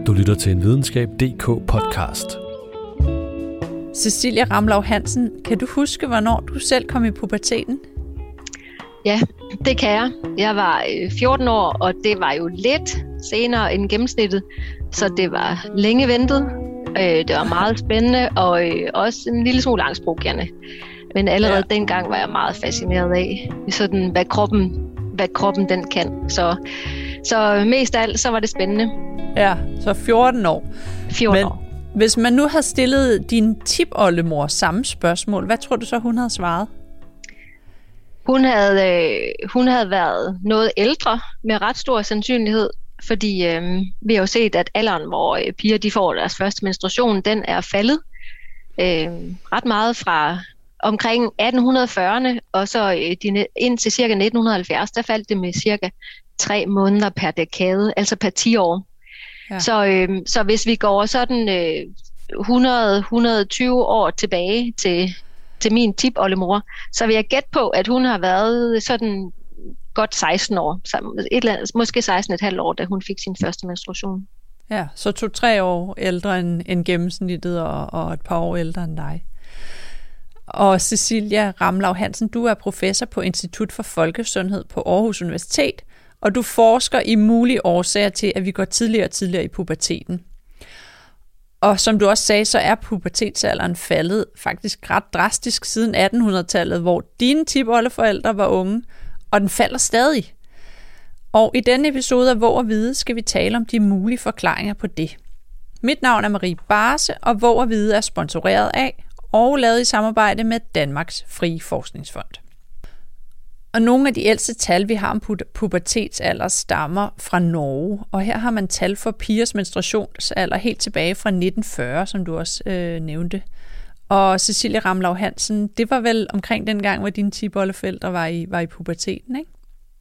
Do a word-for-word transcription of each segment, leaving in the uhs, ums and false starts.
Du lytter til en videnskab punktum d k podcast. Cecilia Ramlau Hansen, kan du huske, hvornår du selv kom i puberteten? Ja, det kan jeg. Jeg var fjorten år, og det var jo lidt senere end gennemsnittet, så det var længe ventet. Det var meget spændende, og også en lille smule angstprovokerende. Men allerede ja. dengang var jeg meget fascineret af, sådan, hvad, kroppen, hvad kroppen den kan. Så, så mest af alt, så var det spændende. Ja, så fjorten år. fjorten Men år. Hvis man nu havde stillet din tipoldemor samme spørgsmål, hvad tror du så, hun havde svaret? Hun havde, øh, hun havde været noget ældre med ret stor sandsynlighed, fordi øh, vi har jo set, at alderen, hvor øh, piger de får deres første menstruation, den er faldet øh, ret meget fra omkring atten fyrrerne, og så øh, de, indtil cirka nitten halvfjerds, der faldt det med cirka tre måneder per dekade, altså per ti år. Ja. Så, øh, så hvis vi går sådan øh, hundrede til hundrede og tyve år tilbage til, til min tipoldemor, så vil jeg gætte på, at hun har været sådan godt seksten år, et eller andet, måske seksten komma fem år, da hun fik sin første menstruation. Ja, så to-tre år ældre end, end gennemsnittet og, og et par år ældre end dig. Og Cecilia Ramlau Hansen, du er professor på Institut for Folkesundhed på Aarhus Universitet, og du forsker i mulige årsager til, at vi går tidligere og tidligere i puberteten. Og som du også sagde, så er pubertetsalderen faldet faktisk ret drastisk siden attenhundredetallet, hvor dine tipoldeforældre var unge, og den falder stadig. Og i denne episode af Våg og Vide skal vi tale om de mulige forklaringer på det. Mit navn er Marie Barse, og Våg og Vide er sponsoreret af og lavet i samarbejde med Danmarks Frie Forskningsfond. Og nogle af de ældste tal, vi har om pubertetsalder, stammer fra Norge, og her har man tal for pigers menstruationsalder helt tilbage fra nitten fyrre, som du også øh, nævnte. Og Cecilia Ramlau Hansen, det var vel omkring den gang, hvor dine tipoldeforældre var i, var i puberteten, ikke?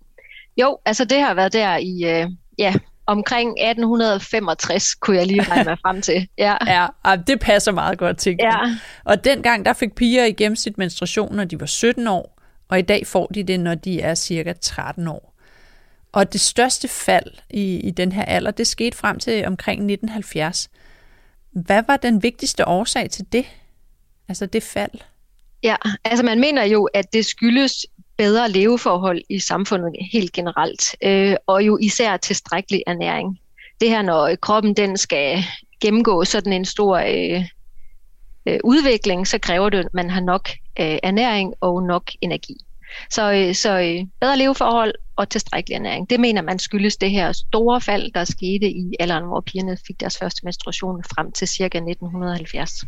Jo, altså det har været der i, øh, ja, omkring atten femogtres, kunne jeg lige regne mig frem til. Ja, ja, det passer meget godt til. Ja. Og dengang, der fik piger i gennemsnit menstruation, når de var sytten år, og i dag får de det, når de er cirka tretten år. Og det største fald i, i den her alder, det skete frem til omkring nitten halvfjerds. Hvad var den vigtigste årsag til det? Altså det fald? Ja, altså man mener jo, at det skyldes bedre leveforhold i samfundet helt generelt, øh, og jo især tilstrækkelig ernæring. Det her, når kroppen den skal gennemgå sådan en stor øh, øh, udvikling, så kræver det, at man har nok øh, ernæring og nok energi. Så, øh, så øh, bedre leveforhold og tilstrækkelig ernæring, det mener man skyldes det her store fald, der skete i alderen, hvor pigerne fik deres første menstruation frem til cirka nitten halvfjerds.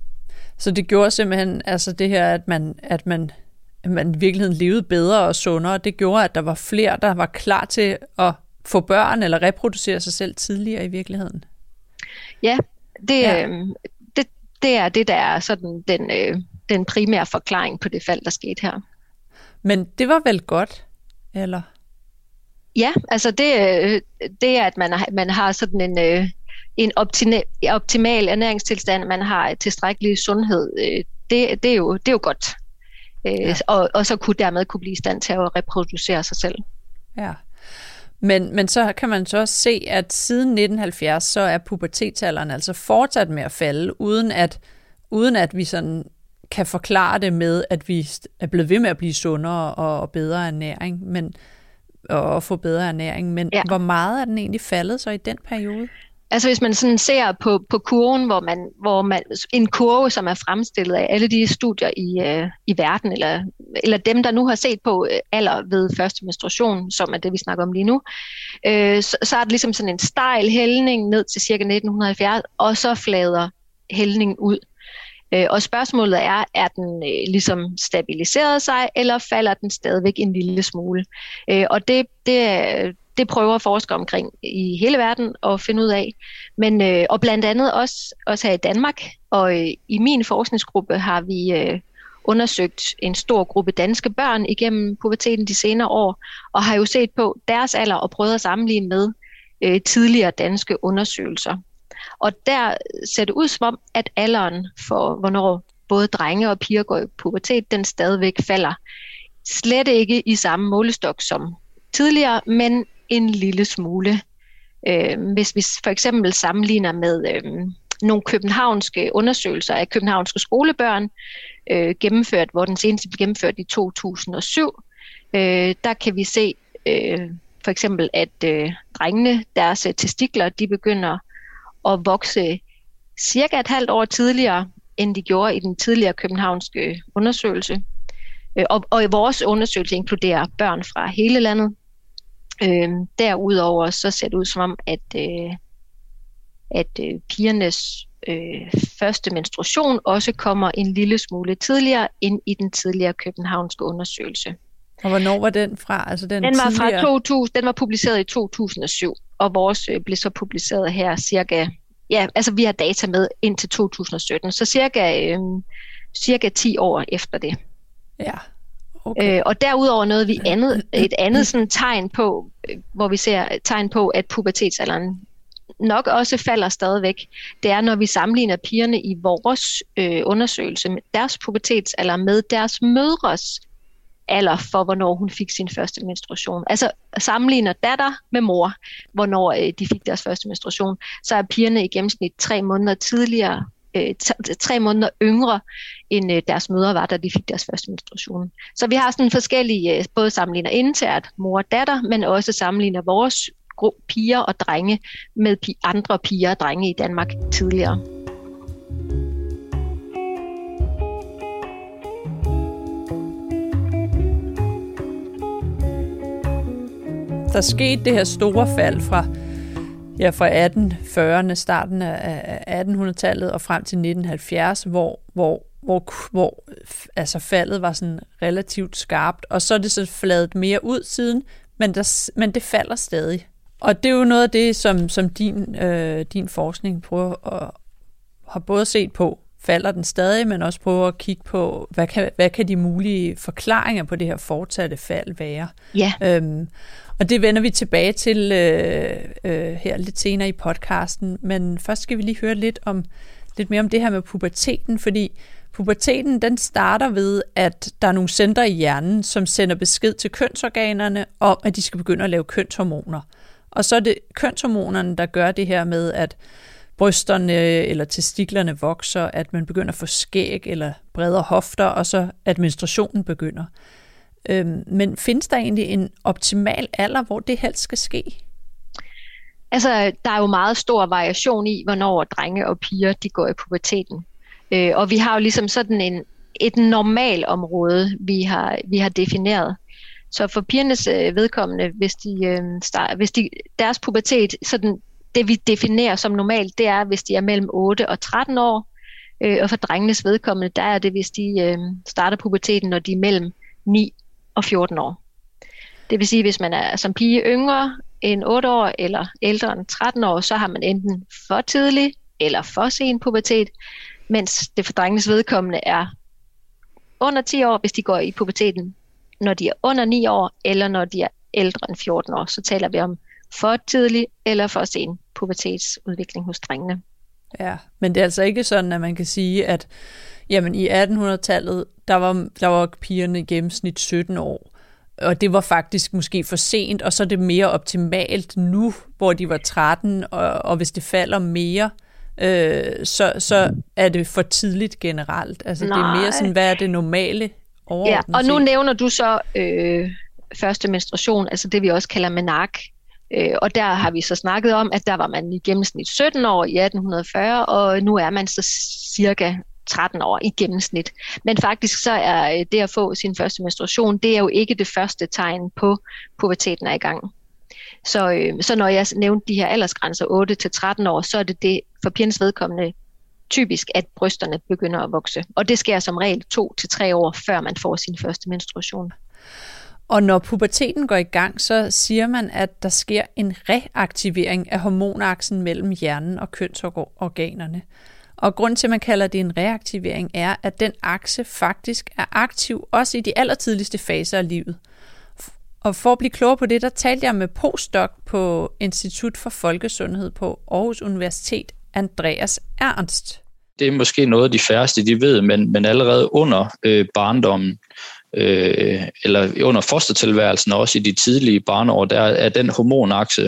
Så det gjorde simpelthen altså det her, at man, at man, at man i virkeligheden levede bedre og sundere. Det gjorde, at der var flere, der var klar til at få børn eller reproducere sig selv tidligere i virkeligheden. Ja, det, ja. Øh, det, det er det, der er sådan den, øh, den primære forklaring på det fald, der skete her. Men det var vel godt, eller? Ja, altså det, det er, at man har, man har sådan en... Øh, en optimal, optimal ernæringstilstand, man har tilstrækkelig sundhed, det, det, er, jo, det er jo godt. Ja. Og, og så kunne dermed kunne blive i stand til at reproducere sig selv. Ja, men, men så kan man så også se, at siden nitten halvfjerds, så er pubertetsalderen altså fortsat med at falde, uden at, uden at vi sådan kan forklare det med, at vi er blevet ved med at blive sundere og, og bedre ernæring, men, og få bedre ernæring. Men ja. Hvor meget er den egentlig faldet så i den periode? Altså hvis man sådan ser på, på kurven, hvor man, hvor man, en kurve, som er fremstillet af alle de studier i, øh, i verden, eller, eller dem, der nu har set på øh, alder ved første menstruation, som er det, vi snakker om lige nu, øh, så, så er det ligesom sådan en stejl hældning ned til cirka nitten halvfjerds, og så flader hældningen ud. Øh, og spørgsmålet er, er den øh, ligesom stabiliseret sig, eller falder den stadigvæk en lille smule? Øh, og det, det Det prøver forskere omkring i hele verden at finde ud af. Men, øh, og blandt andet også, også her i Danmark. Og øh, i min forskningsgruppe har vi øh, undersøgt en stor gruppe danske børn igennem puberteten de senere år, og har jo set på deres alder og prøvet at sammenligne med øh, tidligere danske undersøgelser. Og der ser det ud som om, at alderen for, hvornår både drenge og piger går i pubertet, den stadigvæk falder. Slet ikke i samme målestok som tidligere, men en lille smule. Øh, hvis vi for eksempel sammenligner med øh, nogle københavnske undersøgelser af københavnske skolebørn, øh, gennemført, hvor den seneste blev gennemført i to tusind og syv, øh, der kan vi se øh, for eksempel, at øh, drengene, deres øh, testikler, de begynder at vokse cirka et halvt år tidligere, end de gjorde i den tidligere københavnske undersøgelse. Øh, og, og i vores undersøgelse inkluderer børn fra hele landet. Øh, derudover så ser det ud som om, at, øh, at øh, pigernes øh, første menstruation også kommer en lille smule tidligere end i den tidligere københavnske undersøgelse. Og hvornår var den fra? Altså den, den var tidligere... fra to tusind, den var publiceret i to tusind og syv, og vores øh, blev så publiceret her cirka, ja, altså vi har data med indtil to tusind og sytten, så cirka, øh, cirka ti år efter det. Ja. Okay. Øh, og derudover noget vi andet, et andet sådan tegn på, øh, hvor vi ser tegn på, at pubertetsalderen nok også falder stadigvæk, det er, når vi sammenligner pigerne i vores øh, undersøgelse med deres pubertetsalder med deres mødres alder for, hvornår hun fik sin første menstruation. Altså sammenligner datter med mor, hvornår øh, de fik deres første menstruation, så er pigerne i gennemsnit tre måneder tidligere, øh, t- tre måneder yngre, end øh, deres mødre var, da de fik deres første menstruation. Så vi har sådan forskellige, øh, både sammenligner internt mor og datter, men også sammenligner vores piger og drenge med pi- andre piger og drenge i Danmark tidligere. Der skete det her store fald fra, ja, fra atten fyrrerne, starten af attenhundredetallet og frem til nitten halvfjerds, hvor, hvor, hvor, hvor altså faldet var sådan relativt skarpt, og så er det så fladet mere ud siden, men, der, men det falder stadig. Og det er jo noget af det, som, som din, øh, din forskning prøver at har både set på, falder den stadig, men også prøver at kigge på, hvad kan, hvad kan de mulige forklaringer på det her fortsatte fald være. Ja. Øhm, og det vender vi tilbage til øh, øh, her lidt senere i podcasten, men først skal vi lige høre lidt, om, lidt mere om det her med puberteten, fordi puberteten den starter ved, at der er nogle centre i hjernen, som sender besked til kønsorganerne om, at de skal begynde at lave kønshormoner. Og så er det kønshormonerne, der gør det her med, at brysterne eller testiklerne vokser, at man begynder at få skæg eller bredere hofter, og så at menstruationen begynder. Øhm, men findes der egentlig en optimal alder, hvor det helst skal ske? Altså, der er jo meget stor variation i, hvornår drenge og piger de går i puberteten. Øh, og vi har jo ligesom sådan en, et normal område, vi har, vi har defineret. Så for pigernes øh, vedkommende, hvis, de, øh, start, hvis de, deres pubertet, sådan, det vi definerer som normalt, det er, hvis de er mellem otte og tretten år. Øh, og for drengenes vedkommende, der er det, hvis de øh, starter puberteten, når de er mellem ni og fjorten år. Det vil sige, hvis man er som pige yngre end otte år eller ældre end tretten år, så har man enten for tidlig eller for sen pubertet, mens det for drengenes vedkommende er under ti år, hvis de går i puberteten, når de er under ni år, eller når de er ældre end fjorten år. Så taler vi om for tidlig eller for sen pubertetsudvikling hos drengene. Ja, men det er altså ikke sådan, at man kan sige, at jamen, i attenhundredetallet, der var, der var pigerne i gennemsnit sytten år, og det var faktisk måske for sent, og så er det mere optimalt nu, hvor de var tretten, og, og hvis det falder mere, øh, så, så er det for tidligt generelt. Altså Nej. Det er mere sådan, hvad er det normale overordnet? Ja, og nu nævner du så øh, første menstruation, altså det vi også kalder menark. Øh, og der har vi så snakket om, at der var man i gennemsnit sytten år i atten fyrre, og nu er man så cirka tretten år i gennemsnit. Men faktisk så er det at få sin første menstruation, det er jo ikke det første tegn på puberteten er i gang. Så, øh, så når jeg nævnte de her aldersgrænser otte til tretten år, så er det det for pigernes vedkommende typisk, at brysterne begynder at vokse. Og det sker som regel to til tre år, før man får sin første menstruation. Og når puberteten går i gang, så siger man, at der sker en reaktivering af hormonaksen mellem hjernen og kønsorganerne. Og grund til, at man kalder det en reaktivering, er, at den akse faktisk er aktiv også i de allertidligste faser af livet. Og for at blive klogere på det, der talte jeg med postdoc på Institut for Folkesundhed på Aarhus Universitet, Andreas Ernst. Det er måske noget af de færreste, de ved, men, men allerede under øh, barndommen, øh, eller under fostertilværelsen, også i de tidlige barneår, der er den hormonakse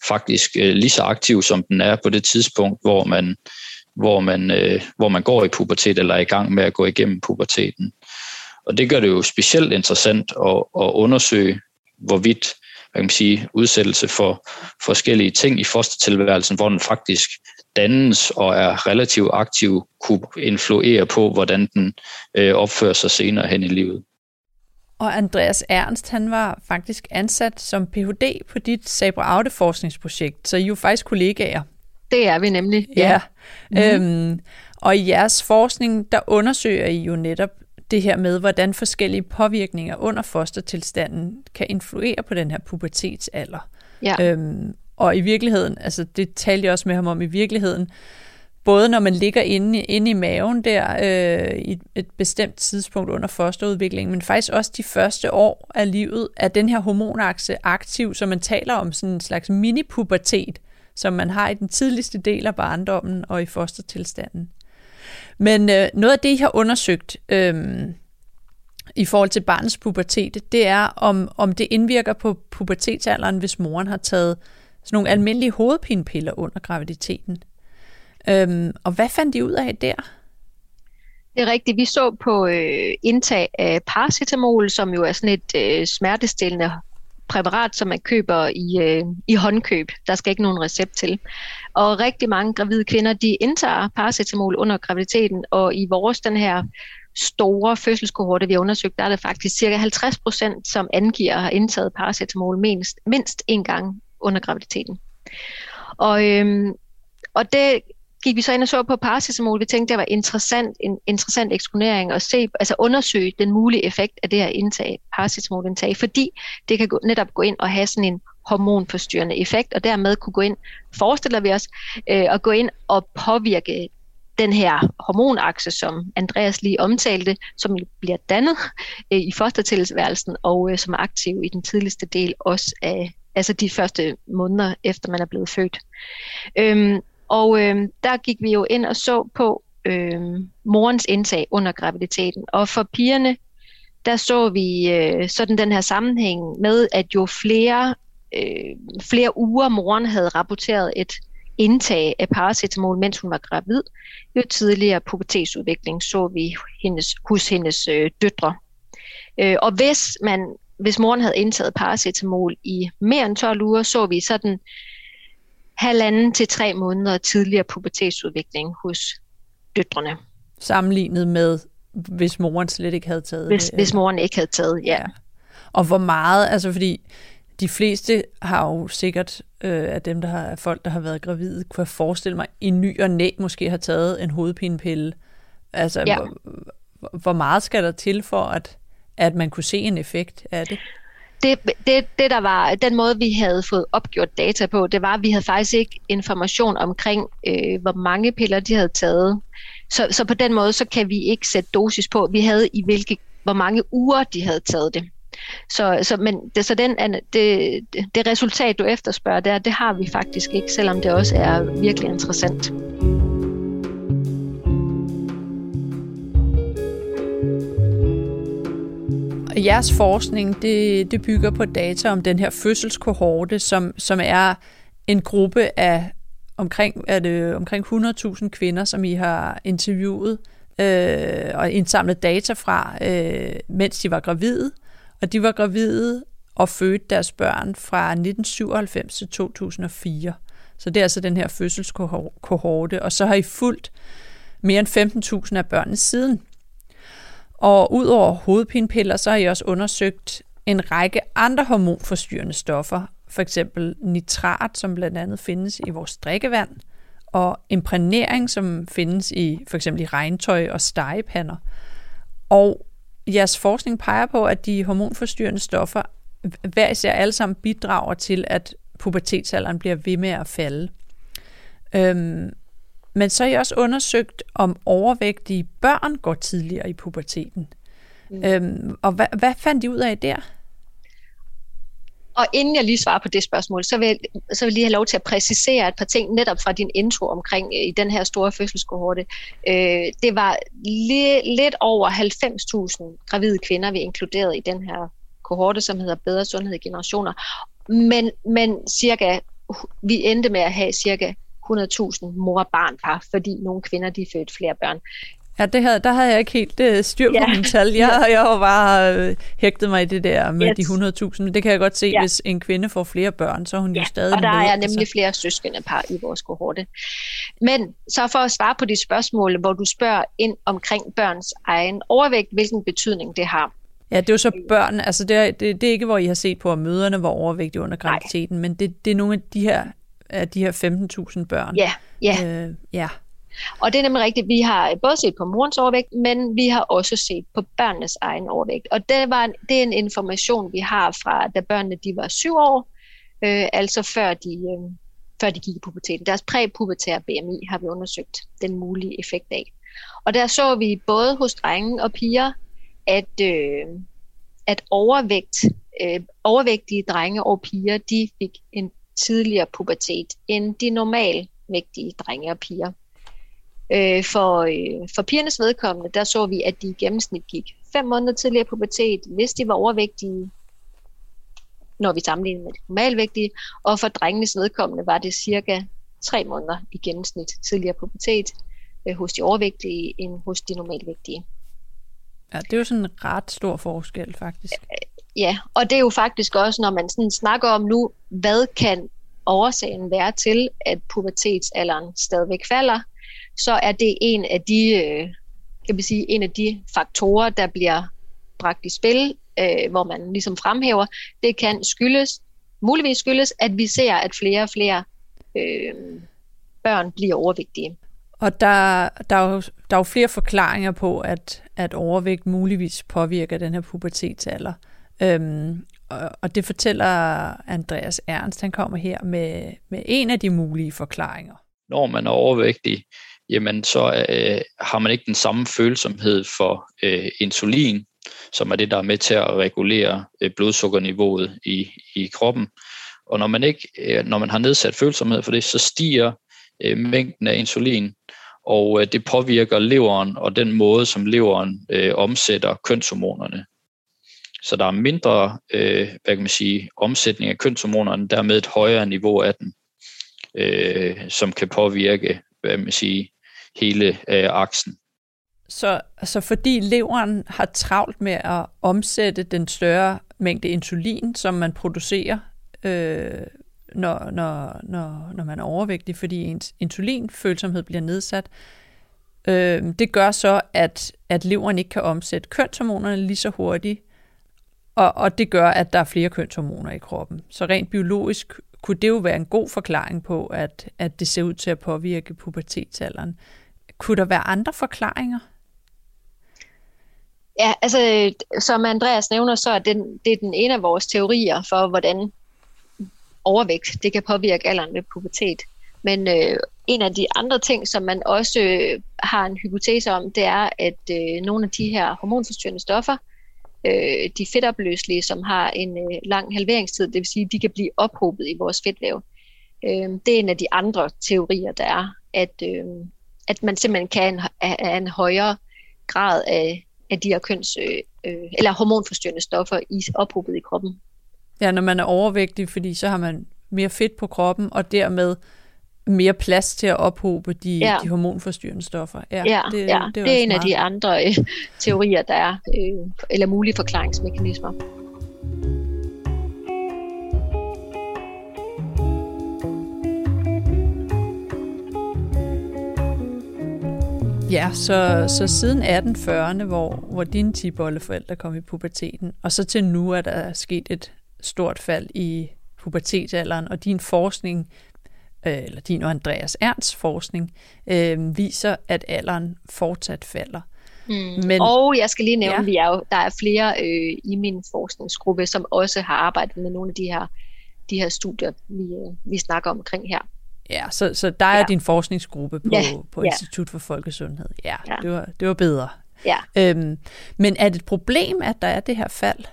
faktisk øh, lige så aktiv, som den er på det tidspunkt, hvor man, hvor man, øh, hvor man går i pubertet eller er i gang med at gå igennem puberteten. Og det gør det jo specielt interessant at, at undersøge, hvorvidt hvad kan man sige, udsættelse for forskellige ting i fostertilværelsen, hvor den faktisk dannes og er relativt aktiv, kunne influere på, hvordan den øh, opfører sig senere hen i livet. Og Andreas Ernst, han var faktisk ansat som P H D på dit Sabre-Aude-forskningsprojekt, så I er jo faktisk kollegaer. Det er vi nemlig. Ja. ja. Mm. Øhm, og i jeres forskning, der undersøger I jo netop det her med, hvordan forskellige påvirkninger under fostertilstanden kan influere på den her pubertetsalder. Ja. Øhm, og i virkeligheden, altså det talte jeg også med ham om i virkeligheden, både når man ligger inde, inde i maven der øh, i et bestemt tidspunkt under fosterudviklingen, men faktisk også de første år af livet, er den her hormonakse aktiv, så man taler om sådan en slags mini-pubertet, som man har i den tidligste del af barndommen og i fostertilstanden. Men øh, noget af det, I har undersøgt øh, i forhold til barnets pubertet, det er, om, om det indvirker på pubertetsalderen, hvis moren har taget sådan nogle almindelige hovedpinepiller under graviditeten. Øhm, og hvad fandt de ud af der? Det er rigtigt. Vi så på øh, indtag af paracetamol, som jo er sådan et øh, smertestillende præparat, som man køber i, øh, i håndkøb. Der skal ikke nogen recept til. Og rigtig mange gravide kvinder, de indtager paracetamol under graviditeten, og i vores den her store fødselskohorte, vi har undersøgt, der er det faktisk cirka halvtreds procent, som angiver at have indtaget paracetamol mindst, mindst en gang under graviditeten. Og, øhm, og det gik vi så ind og så på paracetamol. Vi tænkte, det var interessant, en interessant eksponering at se, altså undersøge den mulige effekt af det her indtag, paracetamolindtag, fordi det kan gå, netop gå ind og have sådan en hormonforstyrrende effekt, og dermed kunne gå ind, forestiller vi os, øh, at gå ind og påvirke den her hormonakse, som Andreas lige omtalte, som bliver dannet øh, i fostertilværelsen, og øh, som er aktiv i den tidligste del også af, altså de første måneder efter man er blevet født. Øhm, Og øh, der gik vi jo ind og så på øh, morens indtag under graviditeten. Og for pigerne, der så vi øh, sådan den her sammenhæng med, at jo flere, øh, flere uger moren havde rapporteret et indtag af paracetamol, mens hun var gravid, jo tidligere pubertetsudvikling så vi hendes, hos hendes øh, døtre. Øh, og hvis, man, hvis moren havde indtaget paracetamol i mere end tolv uger, så vi sådan halvanden til tre måneder tidligere pubertetsudvikling hos døtrene. Sammenlignet med, hvis moren slet ikke havde taget hvis, det? Hvis moren ikke havde taget, ja. ja. Og hvor meget, altså fordi de fleste har jo sikkert, øh, af dem, der har, folk, der har været gravide, kunne jeg forestille mig, i ny og næ måske har taget en hovedpinepille. Altså, ja. hvor, hvor meget skal der til for, at, at man kunne se en effekt af det? Det, det, det der var, den måde vi havde fået opgjort data på, det var, at vi havde faktisk ikke information omkring, øh, hvor mange piller de havde taget. Så, så på den måde, så kan vi ikke sætte dosis på. Vi havde i hvilke, hvor mange uger de havde taget det. Så, så, men det, så den, det, det resultat, du efterspørger der, det har vi faktisk ikke, selvom det også er virkelig interessant. Jeres forskning, det, det bygger på data om den her fødselskohorte, som, som er en gruppe af omkring, er det, omkring hundrede tusind kvinder, som I har interviewet øh, og indsamlet data fra, øh, mens de var gravide. Og de var gravide og fødte deres børn fra nitten syvoghalvfems til to tusind og fire. Så det er altså den her fødselskohorte. Og så har I fulgt mere end femten tusind af børnene siden. Og ud over hovedpinepiller, så har I også undersøgt en række andre hormonforstyrrende stoffer, for eksempel nitrat, som blandt andet findes i vores drikkevand, og imprægnering, som findes i for eksempel i regntøj og stegepander. Og jeres forskning peger på, at de hormonforstyrrende stoffer hver især alle sammen bidrager til, at pubertetsalderen bliver ved med at falde. Øhm, Men så har I også undersøgt, om overvægtige børn går tidligere i puberteten. Mm. Øhm, og hvad, hvad fandt I ud af der? Og inden jeg lige svarer på det spørgsmål, så vil, jeg, så vil jeg lige have lov til at præcisere et par ting netop fra din intro omkring i den her store fødselskohorte. Øh, det var li, lidt over halvfems tusind gravide kvinder, vi inkluderede i den her kohorte, som hedder Bedre Sundhed i Generationer. Men, men cirka vi endte med at have cirka hundrede tusind mor-barn-par, fordi nogle kvinder de fødte flere børn. Ja, det havde, der havde jeg ikke helt det styr på ja. mine tal. Jeg, jeg var bare øh, hægtet mig i det der med yes. de hundrede tusind. Men det kan jeg godt se, ja. hvis en kvinde får flere børn, så er hun ja. jo stadig og der med, er nemlig altså. flere søskende par i vores kohorte. Men så for at svare på de spørgsmål, hvor du spørger ind omkring børns egen overvægt, hvilken betydning det har. Ja, det er jo så børn, altså det er, det, det er ikke, hvor I har set på, at mødrene var overvægtige under graviditeten, men det, det er nogle af de her, af de her femten tusind børn. Ja, ja. Øh, ja. Og det er nemlig rigtigt, vi har både set på morens overvægt, men vi har også set på børnenes egen overvægt. Og det, var, det er en information, vi har fra, da børnene de var syv år, øh, altså før de, øh, før de gik i puberteten. Deres præpubertære B M I har vi undersøgt den mulige effekt af. Og der så vi både hos drenge og piger, at, øh, at overvægt, øh, overvægtige drenge og piger, de fik en tidligere pubertet end de normalvægtige drenge og piger. Øh, for, øh, for pigernes vedkommende, der så vi, at de i gennemsnit gik fem måneder tidligere pubertet, hvis de var overvægtige, når vi sammenligner med de normalvægtige, og for drengenes vedkommende var det cirka tre måneder i gennemsnit tidligere pubertet øh, hos de overvægtige end hos de normalvægtige. Ja, det er jo sådan en ret stor forskel, faktisk. Ja, og det er jo faktisk også, når man sådan snakker om nu, hvad kan årsagen være til, at pubertetsalderen stadigvæk falder, så er det en af de, kan vi sige, en af de faktorer, der bliver bragt i spil, øh, hvor man ligesom fremhæver. Det kan skyldes, muligvis skyldes, at vi ser, at flere og flere øh, børn bliver overvægtige. Og der, der, er jo, der er jo flere forklaringer på, at, at overvægt muligvis påvirker den her pubertetsalder. Øhm, og, og det fortæller Andreas Ernst, han kommer her med, med en af de mulige forklaringer. Når man er overvægtig, jamen så øh, har man ikke den samme følsomhed for øh, insulin, som er det, der er med til at regulere øh, blodsukkerniveauet i, i kroppen. Og når man ikke, øh, når man har nedsat følsomhed for det, så stiger øh, mængden af insulin, og øh, det påvirker leveren og den måde, som leveren øh, omsætter kønshormonerne. Så der er mindre, øh, hvad kan man sige, omsætning af kønshormonerne, dermed et højere niveau af den, øh, som kan påvirke, hvad man siger, hele øh, aksen. Så altså fordi leveren har travlt med at omsætte den større mængde insulin, som man producerer, øh, når, når, når, når man er overvægtig, fordi ens insulinfølsomhed bliver nedsat, øh, det gør så, at, at leveren ikke kan omsætte kønshormonerne lige så hurtigt, og, og det gør, at der er flere kønshormoner i kroppen. Så rent biologisk kunne det jo være en god forklaring på, at, at det ser ud til at påvirke pubertetsalderen. Kunne der være andre forklaringer? Ja, altså som Andreas nævner, så er det, det er den ene af vores teorier for, hvordan overvægt det kan påvirke alderen ved pubertet. Men øh, en af de andre ting, som man også øh, har en hypotese om, det er, at øh, nogle af de her hormonforstyrrende stoffer, øh, de fedtopløselige, som har en øh, lang halveringstid, det vil sige, at de kan blive ophobet i vores fedtvæv. Øh, det er en af de andre teorier, der er, at, øh, at man simpelthen kan have en højere grad af, af de her køns, øh, eller hormonforstyrrende stoffer i, ophobet i kroppen. Ja, når man er overvægtig, fordi så har man mere fedt på kroppen, og dermed mere plads til at ophobe de, ja. de hormonforstyrrende stoffer. Ja, ja, det, ja. det er, det er en meget. af de andre øh, teorier, der er, øh, eller mulige forklaringsmekanismer. Ja, så, så siden atten fyrrerne, hvor, hvor dine tipoldeforældre kom i puberteten, og så til nu er der sket et stort fald i pubertetsalderen, og din forskning, øh, eller din og Andreas Ernsts forskning, øh, viser, at alderen fortsat falder. Mm. Men, og jeg skal lige nævne, at ja. vi er jo, der er flere øh, i min forskningsgruppe, som også har arbejdet med nogle af de her, de her studier, vi, øh, vi snakker omkring her. Ja, så, så der er ja. din forskningsgruppe på, ja. på ja. Institut for Folkesundhed. Ja, ja. Det, var, det var bedre. Ja. Øhm, men er det et problem, at der er det her fald?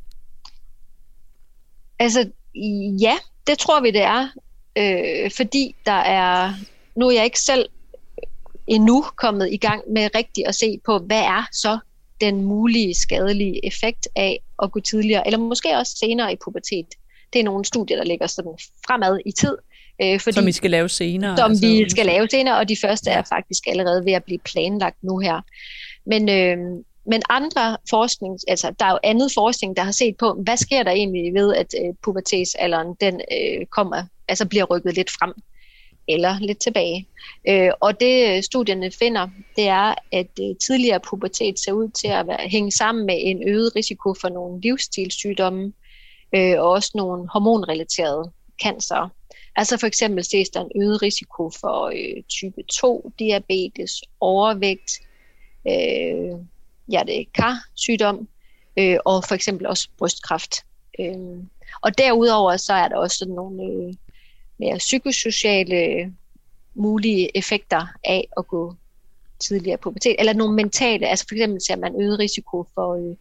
Altså, ja, det tror vi, det er. Øh, fordi der er, nu er jeg ikke selv endnu kommet i gang med rigtigt at se på, hvad er så den mulige skadelige effekt af at gå tidligere, eller måske også senere i pubertet. Det er nogle studier, der ligger sådan fremad i tid, Øh, fordi, som vi skal lave senere. Som altså, vi skal lave senere, og de første er faktisk allerede ved at blive planlagt nu her. Men, øh, men andre forskning, altså der er jo andet forskning, der har set på, hvad sker der egentlig ved, at øh, pubertetsalderen den øh, kommer, altså bliver rykket lidt frem, eller lidt tilbage. Øh, og det studierne finder, det er, at øh, tidligere pubertet ser ud til at være, hænge sammen med en øget risiko for nogle livsstilssygdomme, øh, og også nogle hormonrelaterede cancer. Altså for eksempel ses der en øget risiko for øh, type to diabetes, overvægt, øh, hjerte-kar-sygdom, øh, og for eksempel også brystkræft. Øh, og derudover så er der også sådan nogle øh, mere psykosociale mulige effekter af at gå tidligere pubertet, eller nogle mentale, altså for eksempel ser man øget risiko for øh,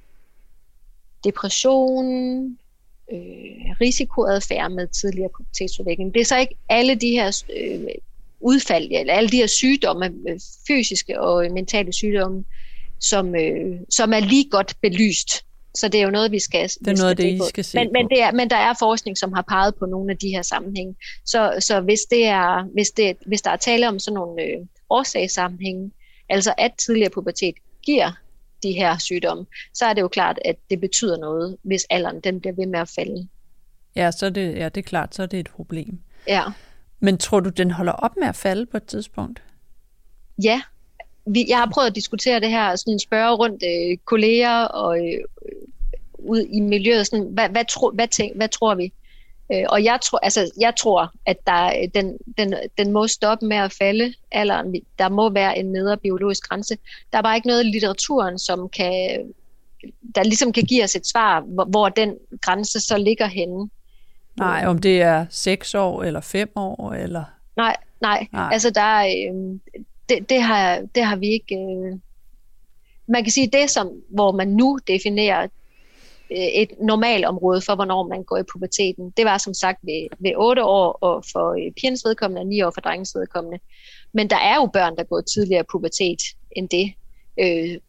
depression, øh, risikoadfærd med tidligere pubertetsudvikling. Det er så ikke alle de her øh, udfald, eller alle de her sygdomme, øh, fysiske og mentale sygdomme, som, øh, som er lige godt belyst. Så det er jo noget, vi skal, det er noget, skal det, I skal se men, på. men, det er, men der er forskning, som har peget på nogle af de her sammenhænge. Så, så hvis, det er, hvis, det, hvis der er tale om sådan nogle øh, årsagssammenhænge, altså at tidligere pubertet giver de her sygdomme, så er det jo klart, at det betyder noget, hvis alderen den bliver ved med at falde. Ja, så er det, ja, det er klart, så er det et problem. Ja. Men tror du, den holder op med at falde på et tidspunkt? Ja. Vi, jeg har prøvet at diskutere det her, sådan spørge rundt øh, kolleger og øh, ud i miljøet, sådan, hvad, hvad, tro, hvad, tænk, hvad tror vi? Øh, og jeg tror, altså, jeg tror, at der, den, den, den må stoppe med at falde, alderen. Der må være en nedre biologisk grænse. Der er bare ikke noget i litteraturen, som kan, der ligesom kan give os et svar, hvor, hvor den grænse så ligger henne. Nej, om det er seks år eller fem år eller. Nej, nej. nej. Altså der er. Øh, Det, det, har, det har vi ikke... Øh... Man kan sige, det som, hvor man nu definerer øh, et normalt område for, hvornår man går i puberteten, det var som sagt ved, ved otte år, og for øh, pigernes vedkommende, og ni år for drengens vedkommende. Men der er jo børn, der går tidligere i pubertet end det. Øh,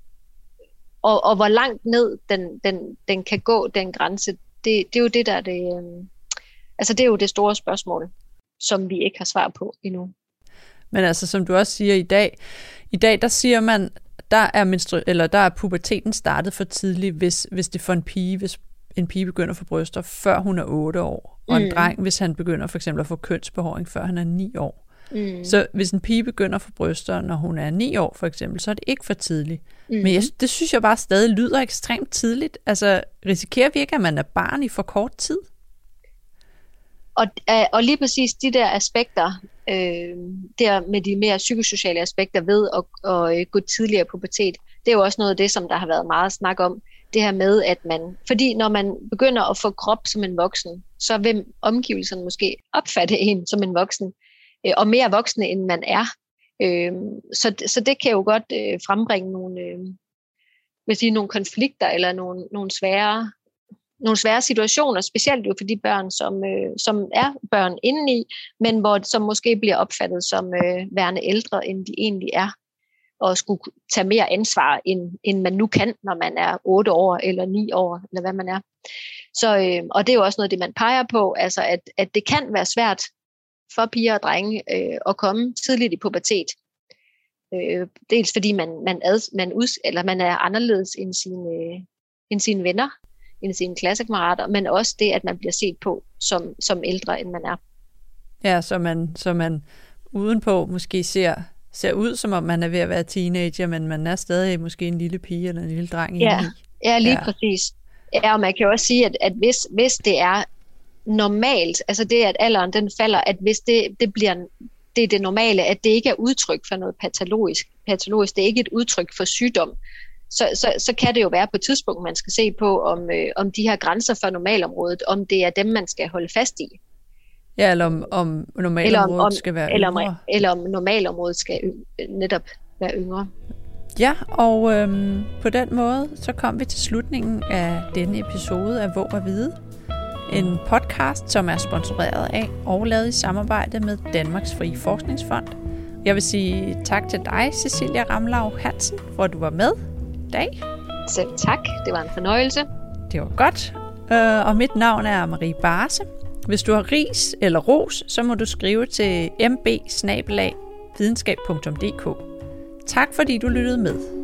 og, og hvor langt ned den, den, den kan gå, den grænse, det, det er jo det, der det... Øh... Altså, det er jo det store spørgsmål, som vi ikke har svar på endnu. Men altså, som du også siger i dag, i dag der siger man, der er menstru- eller der er puberteten startet for tidligt, hvis, hvis det for en pige, hvis en pige begynder at få bryster, før hun er otte år, og en mm. dreng, hvis han begynder for eksempel at få kønsbehåring, før han er ni år. Mm. Så hvis en pige begynder at få bryster, når hun er ni år for eksempel, så er det ikke for tidligt. Mm. Men jeg, det synes jeg bare stadig lyder ekstremt tidligt. Altså, risikerer vi ikke, at man er barn i for kort tid? Og, og lige præcis de der aspekter, øh, der med de mere psykosociale aspekter ved at, at gå tidligere i pubertet, det er jo også noget af det, som der har været meget snak om. Det her med, at man, fordi når man begynder at få krop som en voksen, så vil omgivelserne måske opfatte en som en voksen, øh, og mere voksne end man er. Øh, så, så det kan jo godt øh, frembringe nogle, øh, vil sige, nogle konflikter eller nogle, nogle svære nogle svære situationer, specielt jo for de børn, som, øh, som er børn indeni, men hvor som måske bliver opfattet som øh, værende ældre, end de egentlig er, og skulle tage mere ansvar, end, end man nu kan, når man er otte år eller ni år, eller hvad man er. Så, øh, og det er jo også noget, det man peger på, altså at, at det kan være svært for piger og drenge øh, at komme tidligt i pubertet. Øh, dels fordi man, man, ad, man, ud, eller man er anderledes end sine, øh, end sine venner, end sine klassekammerater, men også det, at man bliver set på som, som ældre, end man er. Ja, så man, så man udenpå måske ser, ser ud, som om man er ved at være teenager, men man er stadig måske en lille pige eller en lille dreng. Ja, ja lige ja. præcis. Ja, og man kan jo også sige, at, at hvis, hvis det er normalt, altså det, at alderen den falder, at hvis det, det bliver det er det normale, at det ikke er udtryk for noget patologisk, patologisk, det er ikke et udtryk for sygdom, Så, så, så kan det jo være på et tidspunkt, man skal se på, om, øh, om de her grænser for normalområdet, om det er dem, man skal holde fast i. Ja, eller om, om normalområdet eller om, om, skal være eller yngre. Om, eller om normalområdet skal y- netop være yngre. Ja, og øhm, på den måde, så kom vi til slutningen af denne episode af Våg at Vide. En podcast, som er sponsoreret af og lavet i samarbejde med Danmarks Frie Forskningsfond. Jeg vil sige tak til dig, Cecilia Ramlau Hansen, hvor du var med i dag. Selv tak, det var en fornøjelse. Det var godt. Uh, og mit navn er Marie Barse. Hvis du har ris eller ros, så må du skrive til m b bindestreg videnskab punktum d k. Tak fordi du lyttede med.